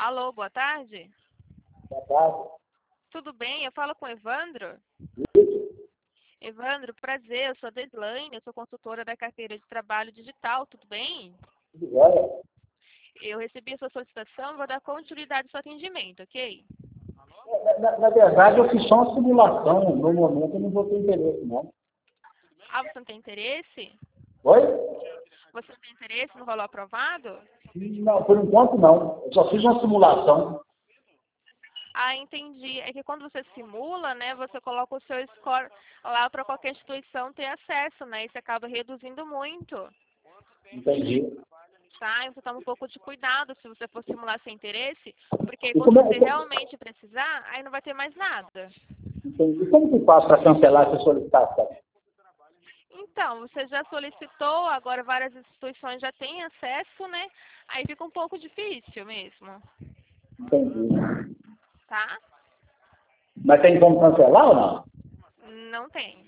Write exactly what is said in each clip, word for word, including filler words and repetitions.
Alô, boa tarde. Boa tarde. Tudo bem? Eu falo com o Evandro. Isso. Evandro, prazer. Eu sou a Deslaine, eu sou consultora da carteira de trabalho digital. Tudo bem? Tudo jóia? Eu recebi a sua solicitação, vou dar continuidade ao seu atendimento, ok? Na, na- na verdade, eu fiz só uma simulação. No momento, eu não vou ter interesse, não. Ah, você não tem interesse? Oi? Você não tem interesse no valor aprovado? Não, por enquanto, não. Eu só fiz uma simulação. Ah, entendi. É que quando você simula, né, você coloca o seu score lá para qualquer instituição ter acesso, né? Isso acaba reduzindo muito, Entendi. tá? Então toma um pouco de cuidado se você for simular sem interesse, porque aí E quando como, é, você realmente precisar, aí não vai ter mais nada. entendi. E como que faço para cancelar essa solicitação? Então, você já solicitou, agora várias instituições já têm acesso, né? Aí fica um pouco difícil mesmo, Entendi. tá? Mas tem como cancelar ou não? Não tem.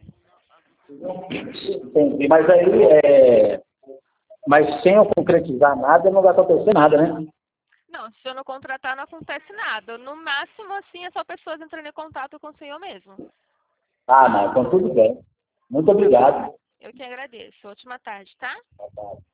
Entendi. Mas aí, é... mas sem eu concretizar nada, não vai acontecer nada, né? Não, se eu não contratar, não acontece nada. No máximo, assim, é só pessoas entrando em contato com o senhor mesmo. Ah, não. Então tudo bem. Muito Tá bom? obrigado. Eu que agradeço. Ótima tarde, tá? Boa tarde.